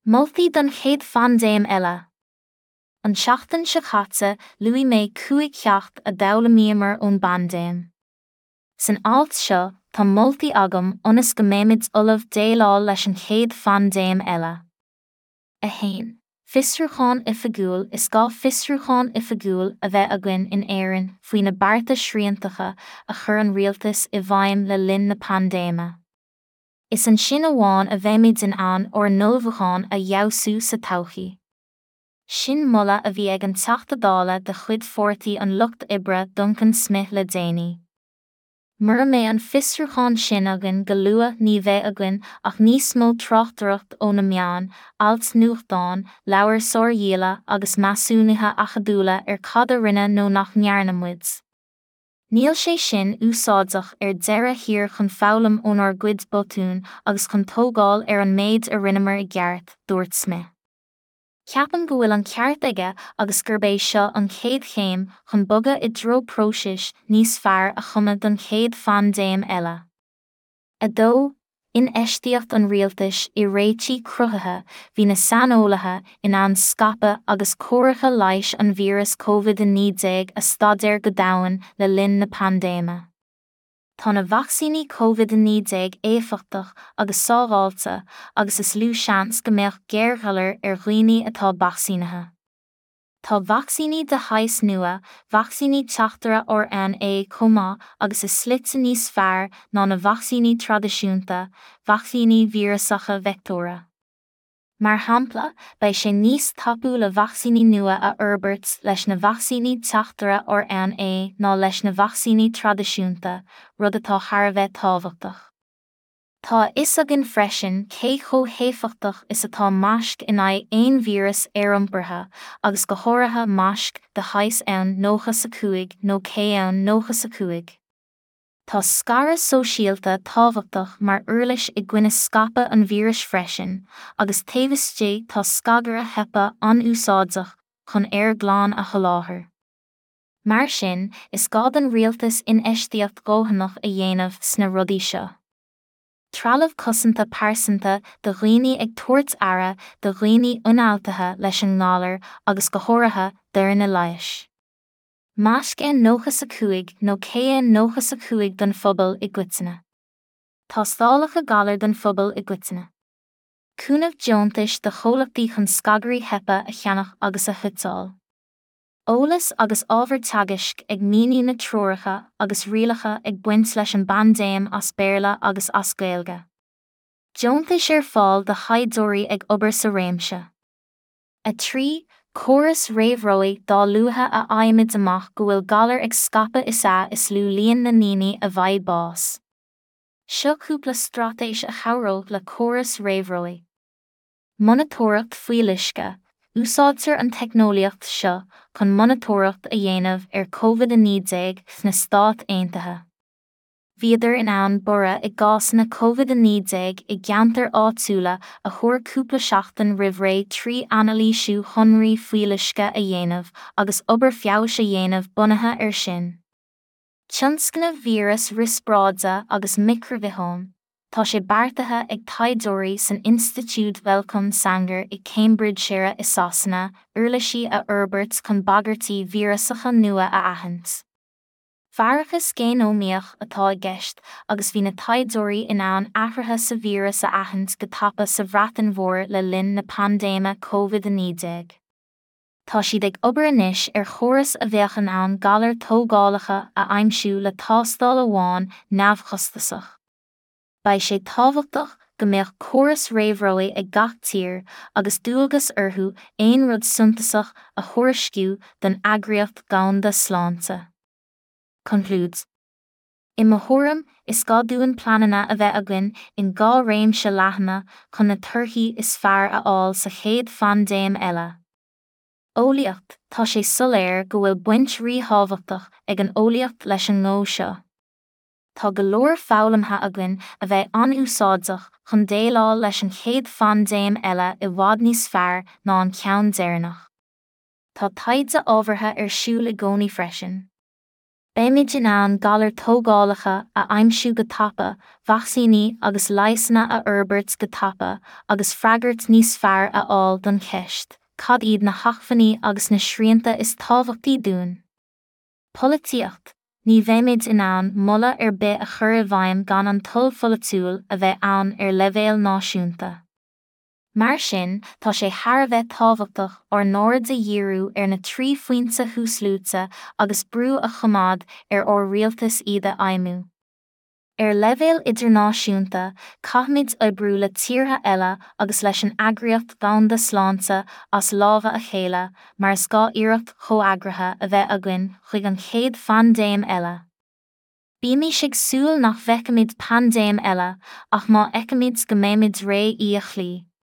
Molthaí don chéad fandéim eile. An seachtain se chaite luí mé cuaig ceacht a dabhla míomar ón bandéim. San áit seo, tá molthaí agam ionas go méimiid ullmh déileáil leis an chéad fandéim eile. A hain, fiosrúcháin oifigiúil is gá fiosrúcháin oifigiúil a bheith againn in éireann faoi na bearta sriantacha a chur an rialtas i bhfeidhm le linn na pandéime. Is an sin amháin a bheimid in ann or nolbhúcháin a dheabhsú sa todhchaí. Sin mola a bhí ag an teachtadála de chuid fortaí an lucht oibre Duncan Smith le déanaí. Mura mé an fiosrúcháin sin agan go luath ní bheith againn ach níos mó tráchtaíocht ó na meán, alt nuachtáin, leabhar sór-dhéala agus measúnaithe achadúla cad a rinne nó nach ndearna muid. Níl sé sin úsáideach deireadh thiar chun foghlaim ónar gcuid botún agus chun tógáil an méid a rinneamar I gceart, dúirt Smith. Ceapan go bhfuil an ceart aige agus gurb é seo an chéad chéim chun bogadh I dtreo próisis níos fearr a chuma don chéad fandéim eile. Adó, in eistíocht an rialtais I réití cruthaithe hí na saneolaithe in an scapadh agus comhracha leis an víras COVID-19 a stadéir go domhain le linn na pandéime. Tá na vaccíní COVID-19 éifeachtach agus sábháilte agus is lú seans go mbeadh géarghallar dhaoine atá vaccínaithe. Tá vaccíní de hais nua, vaccíní teachtara RNA comá agus is slite níos fearr ná na vaccíní traidisiúnta, vaccíní vírasacha vectora. Mar shampla, beidh sé níos tapú le vaccíní nua a Herberts leis na vaccíní teachtara RNA ná leis na vaccíní traidisiúnta, rud atá tharbheith tábhachtach. Tá is agin freisin cé chomh-théifeachtach is atá maisc in aghaidh aon víras éireampartha agus go háirithe maisc de hais ann nócha sa cúig nó cé ann nócha sa cúig. Tá scaradh sóisialta tábhachtach mar uirlis I gcoinne scapa an víras freisin, agus taobhiste tá scagara hepa an-úsáideach chun glán a sholáthar. Mar sin, is gad an rialtas in eistíocht ggóthanach a dhéanamh sna rudaí seo. Trealamh cosanta pásanta de dhaoine ag tuairt aire de dhaoine ionaltaithe leis an ngálar agus go háirithe deireadh leighis. Maisc nócha sa cúig nó cé nócha sa cúig don phobal I gcuiteanna. Tá stálacha galar don phobal I gcuiteanna. Cúnamh deontais de chomhlachtaí chun scagarí hepa a cheannach agus a thutáil. Eolas agus ábhar teagaisc ag míní na tróiricha agus rialacha ag buint leis an bandéim as béarla agus as Gaeilge. Deontais fáil de haighdeoirí ag obair sa réimse. A trí, córas réamhróidh dá luatha a aimid amach go bhfuil galar ag scapa is lú líon na níní a bhaid bás. Seo cúpla stratéis a chabhródh le córas réamhróidh. Monitóracht faoi lisce. Úsáidtear an teicneolaíocht seo chun monitóracht a dhéanamh COVID-19 sna Stát Aontaithe. Bhíodar in ann bora I gcás na COVID-19 I gceantar áitiúla a chuir cúpla seachtain roimh ré trí analísiú shonraí faoi lisce a dhéanamh agus obair feabhas a dhéanamh bunaithe sin. Tionscanna víras rispráide agus microbióm. Tá sé beartaithe ag taighdeoirí san Institute Wellcome Sanger I Cambridgeshire I Sasana, uirlisí a Herberts chun bagairtí vírasacha nua a aithint. Bharachas génómaíoch atá I gceist agus bhí na taighdeoirí in ann athraithe sa víras a aithint go tapa sa bhreatain mhór le linn na pandéime COVID-19. Tá siad ag obair anois chóras a bheadh in ann galar tógálacha a aimsiú le tástáil amháin neamhchostasach. Ba sé tábhachtach go mbeadh córas réamhróidh ag gach tír agus dúilgas orthú aon rud suntasach a thuairisciú don eagraíocht gann de sláinte. Concludes. I mo thuairim is gá dúin planana a bheith againn in gá réimse leathana chun na torthaí is fearr a fháil sa chéad fandéim eile. Eolaíocht tá sé soléir go bhfuil baint ríthábhachtach ag an eolaíocht leis an ngó seo. Tá go leor foghlaimthe againn a bheith an-úsáideach chun déileáil leis an chéad fandéim eile I bhfad níos fearr ná an ceann deireanach. Tá taide ábhartha siúl I gcónaí freisin. Béimiid in ann galar tógálacha a aimsiú go tapa, vacsaíní agus laisanna a Urbert go tapa, agus freagart níos fearr a fháil don cheist, cad iad na hachfaní agus na srianta is tábhachtaí dúin. Polaitíocht, ní bhéimiid in ann molla ar bith a chur i bhfeidhm gan an tulpholaitiúil a bheith ann ar leibhéal náisiúnta. Mar sin, tá sé thar bheith tábhachtach ar nóirid a dhíriú ar na trí phointe thuasluaite agus brú a chomád ar ó rialtas iad a aimú. Ar leibhéal idirnáisiúnta, caithmid oibriú le tíortha eile agus leis an eagraíocht ganda sláinte as lámha a chéile, mar is gá iarracht chomhagratha a bheith againn chuig an chéad fandéim eile. Bíonn siag súil nach bhfeicimid pandéim eile, ach má eicimid go mbeimid ré í a chlí.